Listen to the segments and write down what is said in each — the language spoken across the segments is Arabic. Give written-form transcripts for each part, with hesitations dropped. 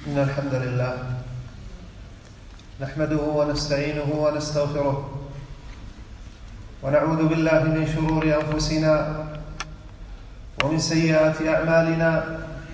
إن الحمد لله نحمده ونستعينه ونستغفره ونعوذ بالله من شرور أنفسنا ومن سيئات أعمالنا.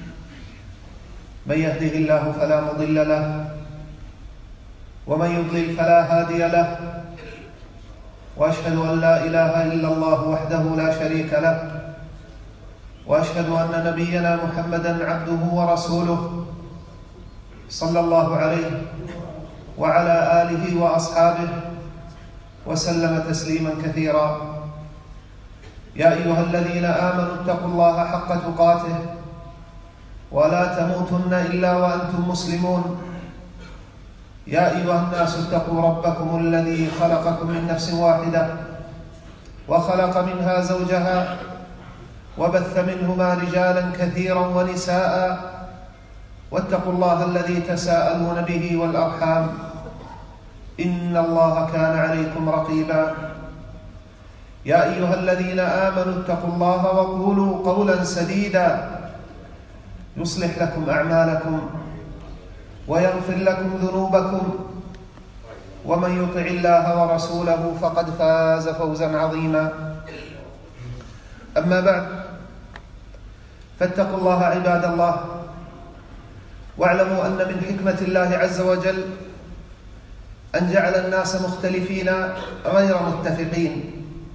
من يهده الله فلا مضل له ومن يضلل فلا هادي له، وأشهد أن لا إله إلا الله وحده لا شريك له، وأشهد أن نبينا محمدًا عبده ورسوله صلى الله عليه وعلى آله وأصحابه وسلم تسليمًا كثيرا. يا أيها الذين آمنوا اتقوا الله حق تقاته ولا تموتن إلا وأنتم مسلمون. يا أيها الناس اتقوا ربكم الذي خلقكم من نفس واحدة وخلق منها زوجها وبث منهما رجالا كثيرا ونساء، واتقوا الله الذي تساءلون به والأرحام إن الله كان عليكم رقيبا. يا أيها الذين آمنوا اتقوا الله وقولوا قولا سديدا يصلح لكم أعمالكم ويغفر لكم ذنوبكم، ومن يطع الله ورسوله فقد فاز فوزا عظيما. أما بعد، فاتقوا الله عباد الله، واعلموا أن من حكمة الله عز وجل أن جعل الناس مختلفين غير متفقين.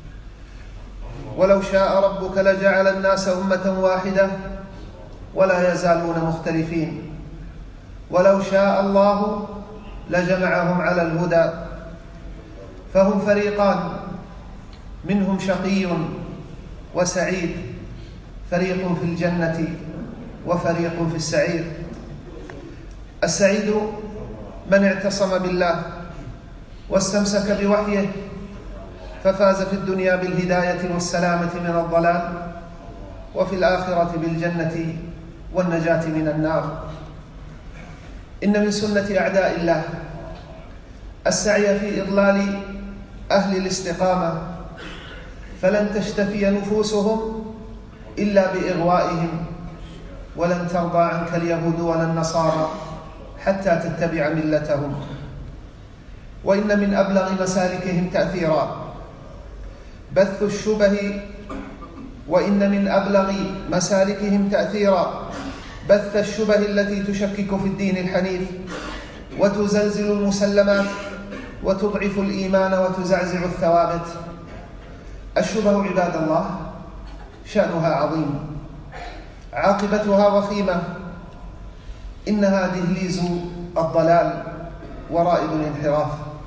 ولو شاء ربك لجعل الناس أمة واحدة ولا يزالون مختلفين، ولو شاء الله لجمعهم على الهدى. فهم فريقان، منهم شقي وسعيد، فريق في الجنة وفريق في السعير. السعيد من اعتصم بالله واستمسك بوحيه ففاز في الدنيا بالهداية والسلامة من الضلال، وفي الآخرة بالجنة والنجاة من النار. إن من سنة أعداء الله السعي في إضلال أهل الاستقامة، فلن تشتفي نفوسهم إلا بإغوائهم، ولن ترضى عنك اليهود ولا النصارى حتى تتبع ملتهم. وإن من أبلغ مسالكهم تأثيرا بث الشبه، وإن من أبلغ مسالكهم تأثيرا بث الشبه التي تشكك في الدين الحنيف وتزلزل المسلمات وتضعف الإيمان وتزعزع الثوابت. الشبه عباد الله شأنها عظيم، عاقبتها وخيمة، إنها دهليز الضلال ورائد الانحراف.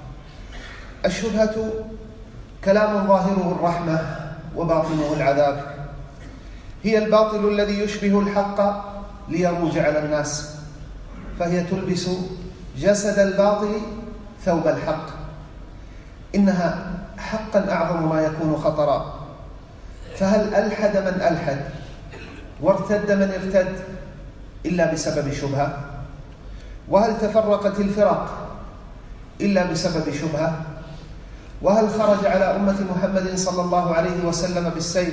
الشبهة كلام ظاهره الرحمة وباطنه العذاب، هي الباطل الذي يشبه الحق ليروج على الناس، فهي تلبس جسد الباطل ثوب الحق. إنها حقا أعظم ما يكون خطرا، فهل ألحد من ألحد وارتد من ارتد إلا بسبب شبهة؟ وهل تفرقت الفرق إلا بسبب شبهة؟ وهل خرج على أمة محمد صلى الله عليه وسلم بالسيف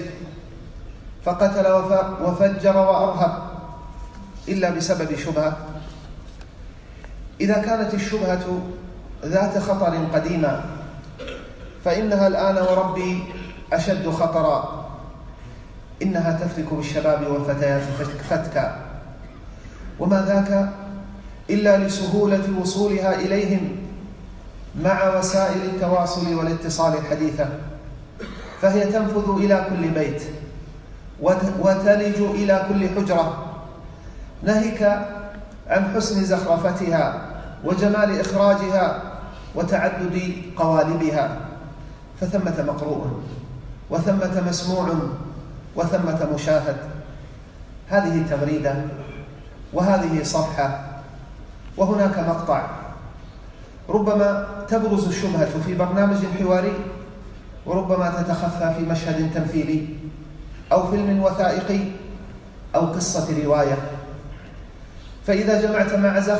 فقتل وفجر وأرهب إلا بسبب شبهة؟ إذا كانت الشبهة ذات خطر قديما، فإنها الآن وربي أشد خطرا. إنها تفتك بالشباب والفتيات فتكا، وما ذاك إلا لسهولة وصولها إليهم مع وسائل التواصل والاتصال الحديثة، فهي تنفذ إلى كل بيت وتلج إلى كل حجرة، ناهيك عن حسن زخرفتها وجمال إخراجها وتعدد قوالبها. فثمة مقروء وثمة مسموع وثمة مشاهد. هذه تغريدة وهذه صفحة وهناك مقطع. ربما تبرز الشبهة في برنامج حواري، وربما تتخفى في مشهد تمثيلي أو فيلم وثائقي أو قصة رواية. فإذا جمعت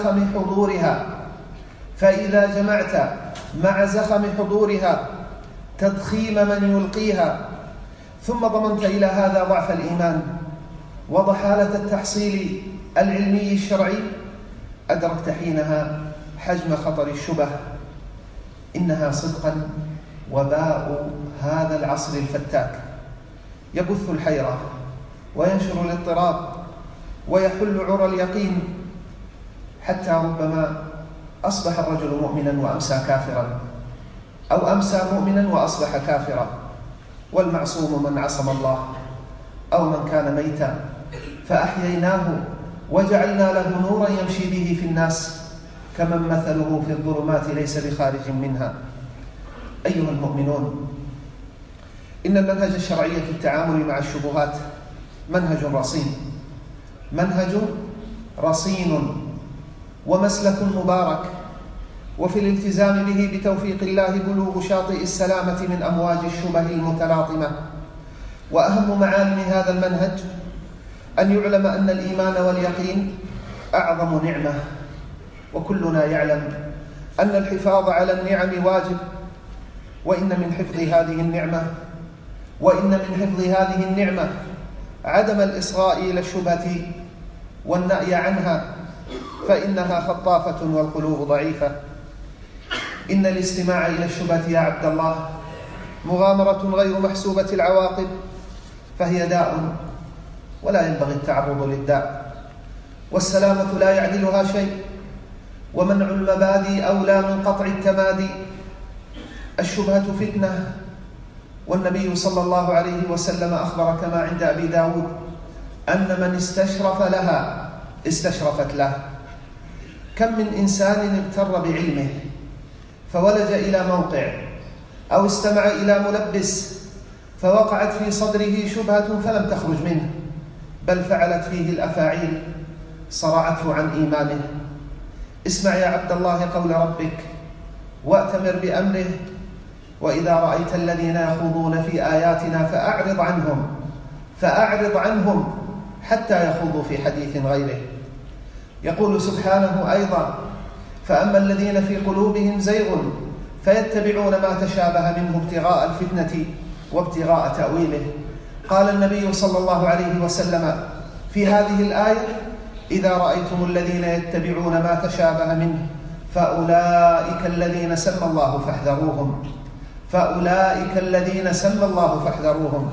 مع زخم حضورها تضخيم من يلقيها، ثم ضمنت إلى هذا ضعف الإيمان وضحالة التحصيل العلمي الشرعي، أدركت حينها حجم خطر الشبه. إنها صدقا وباء هذا العصر الفتاك، يبث الحيرة وينشر الاضطراب ويحل عرى اليقين، حتى ربما أصبح الرجل مؤمنا وأمسى كافرا، أو أمسى مؤمنا وأصبح كافرا. والمعصوم من عصم الله، أو من كان ميتا فأحييناه وجعلنا له نورا يمشي به في الناس كمن مثله في الظلمات ليس بخارج منها. أيها المؤمنون، إن المنهج الشرعي في التعامل مع الشبهات منهج رصين ومسلك مبارك، وفي الالتزام به بتوفيق الله بلوغ شاطئ السلامة من أمواج الشبه المتلاطمة. وأهم معالم هذا المنهج أن يعلم أن الإيمان واليقين أعظم نعمة، وكلنا يعلم أن الحفاظ على النعم واجب، وإن من حفظ هذه النعمة عدم الإصغاء إلى الشبهة والنأي عنها، فإنها خطافة والقلوب ضعيفة. إن الاستماع إلى الشبهة يا عبد الله مغامرة غير محسوبة العواقب، فهي داء ولا ينبغي التعرض للداء، والسلامة لا يعدلها شيء، ومنع المبادئ أولى من قطع التمادي. الشبهة فتنة، والنبي صلى الله عليه وسلم أخبر كما عند أبي داود أن من استشرف لها استشرفت له. كم من إنسان اغتر بعلمه فولج إلى موقع أو استمع إلى ملبس فوقعت في صدره شبهة فلم تخرج منه، بل فعلت فيه الأفاعيل صرعته عن إيمانه. اسمع يا عبد الله قول ربك وأتمر بأمره، وإذا رأيت الذين يخوضون في آياتنا فأعرض عنهم حتى يخوضوا في حديث غيره. يقول سبحانه أيضا فأما الذين في قلوبهم زيغ فيتبعون ما تشابه منه ابتغاء الفتنة وابتغاء تأويله. قال النبي صلى الله عليه وسلم في هذه الآية إذا رأيتم الذين يتبعون ما تشابه منه فأولئك الذين سمى الله فاحذروهم.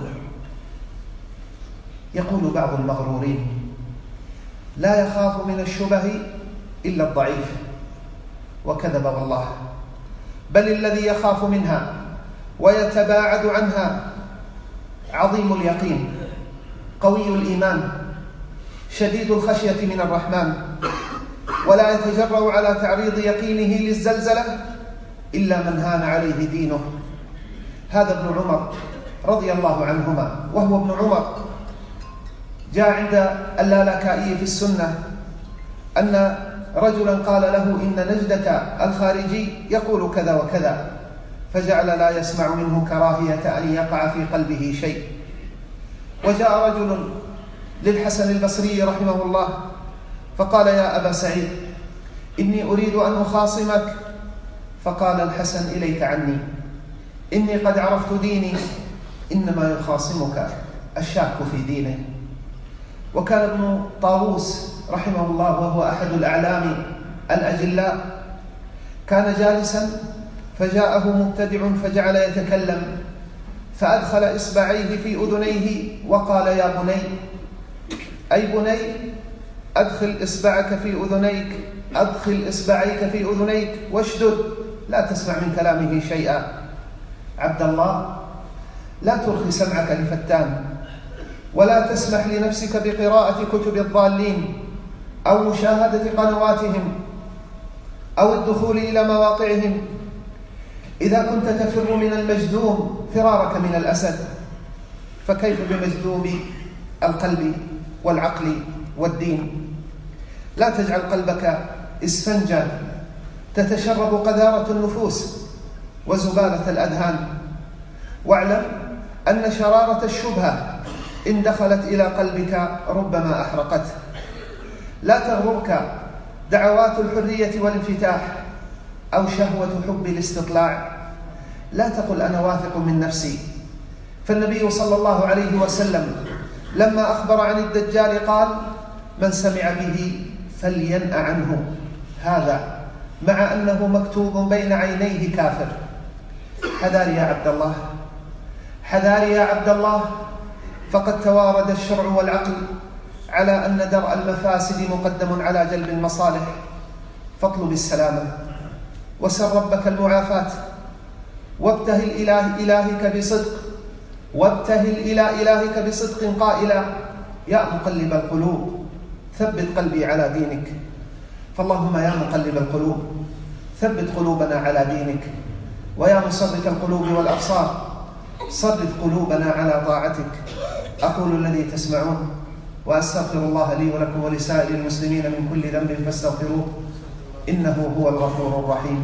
يقول بعض المغرورين لا يخاف من الشبه إلا الضعيف، وكذب والله، بل الذي يخاف منها ويتباعد عنها عظيم اليقين قوي الإيمان شديد الخشية من الرحمن، ولا يتجرأ على تعريض يقينه للزلزلة إلا من هان عليه دينه. هذا ابن عمر رضي الله عنهما، وهو ابن عمر، جاء عند اللالكائي في السنة أن رجلا قال له إن نجدة الخارجي يقول كذا وكذا، فجعل لا يسمع منه كراهية أن يقع في قلبه شيء. وجاء رجل للحسن البصري رحمه الله فقال يا أبا سعيد إني أريد أن أخاصمك، فقال الحسن إليك عني، إني قد عرفت ديني، إنما يخاصمك الشاك في دينه. وكان ابن طاووس رحمه الله وهو أحد الأعلام الأجلاء كان جالسا فجاءه مبتدع فجعل يتكلم، فأدخل إصبعيه في أذنيه وقال يا بني، أي بني أدخل إصبعيك في أذنيك واشدد، لا تسمع من كلامه شيئا. عبد الله لا ترخي سمعك لفتان، ولا تسمح لنفسك بقراءة كتب الضالين أو مشاهدة قنواتهم أو الدخول إلى مواقعهم. إذا كنت تفر من المجذوم فرارك من الأسد، فكيف بمجذوم القلب والعقل والدين؟ لا تجعل قلبك إسفنجا تتشرب قذارة النفوس وزبالة الأذهان، واعلم أن شرارة الشبهة إن دخلت إلى قلبك ربما أحرقته. لا تغررك دعوات الحرية والانفتاح أو شهوة حب الاستطلاع. لا تقل أنا واثق من نفسي، فالنبي صلى الله عليه وسلم لما أخبر عن الدجال قال من سمع به فلينأ عنه هذا مع أنه مكتوب بين عينيه كافر. حذار يا عبد الله، حذار يا عبد الله، فقد توارد الشرع والعقل على أن درء المفاسد مقدم على جلب المصالح. فاطلب السلامة وسل ربك المعافاة، وابتهل إلى إلهك بصدق قائلا: يا مقلب القلوب ثبت قلبي على دينك. فاللهم يا مقلب القلوب ثبت قلوبنا على دينك، ويا مصرف القلوب والأبصار صرف قلوبنا على طاعتك. أقول الذي تسمعون، وأستغفر الله لي ولكم ولسائر المسلمين من كل ذنب فاستغفروه إنه هو الغفور الرحيم.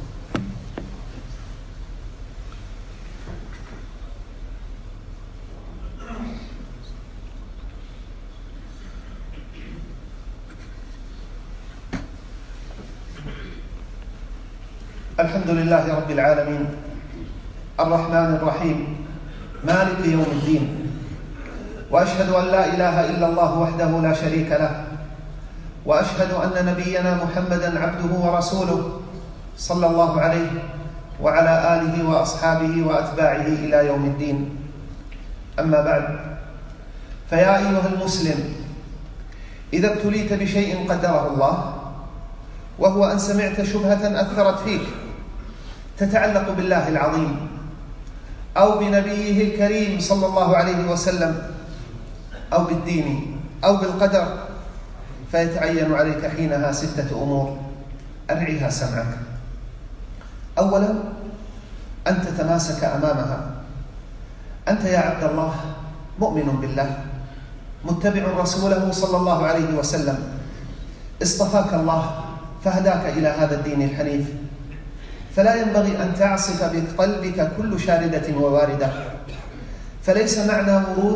الحمد لله رب العالمين، الرحمن الرحيم، مالك يوم الدين، وأشهد أن لا إله إلا الله وحده لا شريك له، وأشهد أن نبينا محمدا عبده ورسوله صلى الله عليه وعلى آله وأصحابه وأتباعه إلى يوم الدين. أما بعد، فيا أيها المسلم، إذا ابتليت بشيء قدره الله، وهو أن سمعت شبهة أثرت فيك تتعلق بالله العظيم أو بنبيه الكريم صلى الله عليه وسلم أو بالدين أو بالقدر، فيتعين عليك حينها 6 أمور أرعها سمعك. أولا، أن تتماسك أمامها. أنت يا عبد الله مؤمن بالله، متبع رسوله صلى الله عليه وسلم، اصطفاك الله فهداك إلى هذا الدين الحنيف، فلا ينبغي أن تعصف بقلبك كل شاردة وواردة. فليس معنى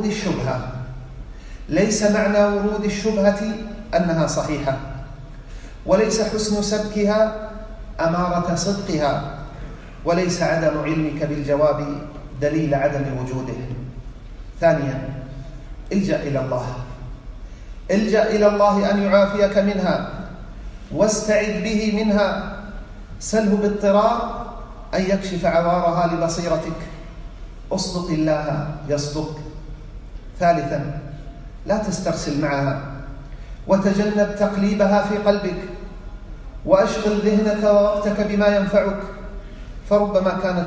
ورود الشبهة أنها صحيحة، وليس حسن سبكها أمارة صدقها، وليس عدم علمك بالجواب دليل عدم وجوده. ثانيا، الجأ إلى الله أن يعافيك منها، واستعذ به منها، سله باضطرار أن يكشف عوارها لبصيرتك. اصدق الله يصدق. ثالثا، لا تسترسل معها، وتجنب تقليبها في قلبك، وأشغل ذهنك ووقتك بما ينفعك، فربما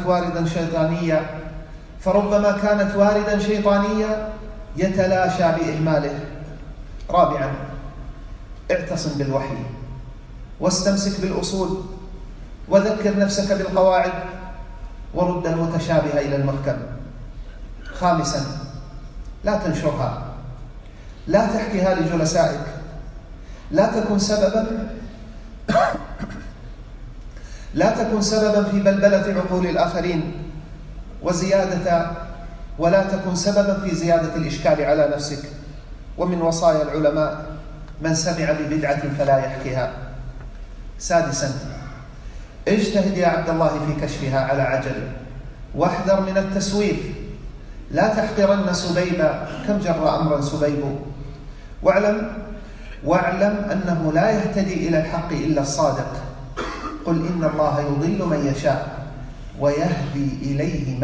كانت واردا شيطانيا يتلاشى بإهماله. رابعا، اعتصم بالوحي، واستمسك بالأصول، وذكر نفسك بالقواعد، ورد المتشابه إلى المحكم. خامسا، لا تنشرها، لا تحكيها لجلسائك، لا تكن سببا في بلبلة عقول الآخرين ولا تكن سببا في زيادة الإشكال على نفسك. ومن وصايا العلماء: من سمع ببدعة فلا يحكيها. سادسا، اجتهد يا عبد الله في كشفها على عجل، واحذر من التسويف، لا تحقرن سبيبا، كم جر أمرا سبيب. واعلم أنه لا يهتدي إلى الحق إلا الصادق. قل إن الله يضل من يشاء ويهدي إليه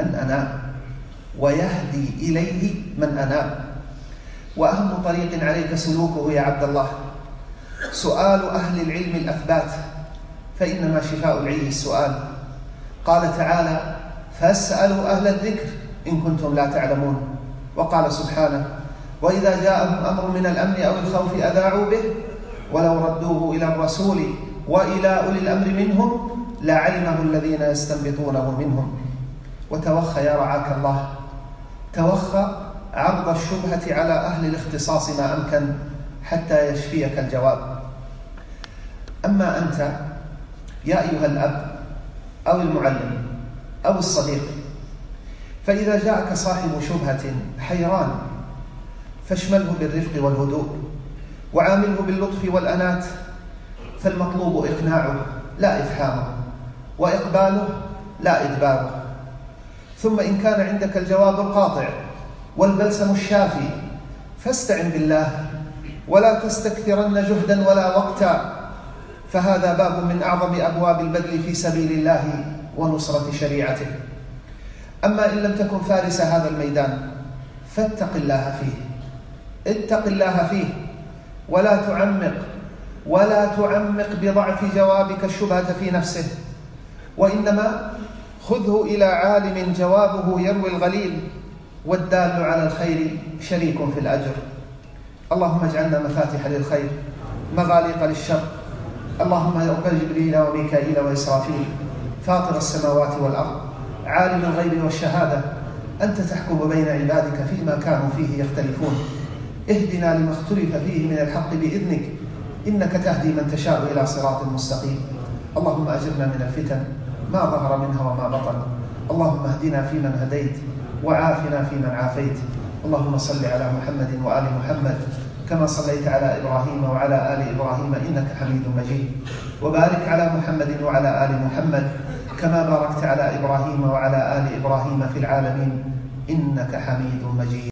من أناب. وأهم طريق عليك سلوكه يا عبد الله سؤال أهل العلم الأثبات، فإنما شفاء العي السؤال. قال تعالى: فاسألوا أهل الذكر إن كنتم لا تعلمون. وقال سبحانه: وإذا جاءهم أمر من الأمن أو الخوف أذاعوا به ولو ردوه إلى الرسول وإلى أولي الأمر منهم لعلمه الذين يستنبطونه منهم. وتوخى يا رعاك الله، توخى عرض الشبهة على أهل الاختصاص ما أمكن حتى يشفيك الجواب. أما أنت يا أيها الأب أو المعلم أو الصديق، فإذا جاءك صاحب شبهة حيران فاشمله بالرفق والهدوء، وعامله باللطف والأنات، فالمطلوب إقناعه لا إفحامه، وإقباله لا إدباره. ثم إن كان عندك الجواب القاطع والبلسم الشافي فاستعن بالله، ولا تستكثرن جهدا ولا وقتا، فهذا باب من أعظم أبواب البذل في سبيل الله ونصرة شريعته. أما إن لم تكن فارس هذا الميدان فاتق الله فيه، اتق الله فيه، ولا تعمق بضعف جوابك الشبهة في نفسه، وإنما خذه إلى عالم جوابه يروي الغليل، والدال على الخير شريك في الأجر. اللهم اجعلنا مفاتح للخير مغاليق للشر. اللهم يا رب جبريل وميكائيل وإسرافيل فاطر السماوات والأرض عالم الغيب والشهادة، أنت تحكم بين عبادك فيما كانوا فيه يختلفون، اهدنا لما اختلف فيه من الحق بإذنك، إنك تهدي من تشاء إلى صراط مستقيم. اللهم أجرنا من الفتن ما ظهر منها وما بطن. اللهم اهدنا فيمن هديت وعافنا فيمن عافيت. اللهم صل على محمد وآل محمد كما صليت على إبراهيم وعلى آل إبراهيم إنك حميد مجيد، وبارك على محمد وعلى آل محمد كما باركت على إبراهيم وعلى آل إبراهيم في العالمين إنك حميد مجيد.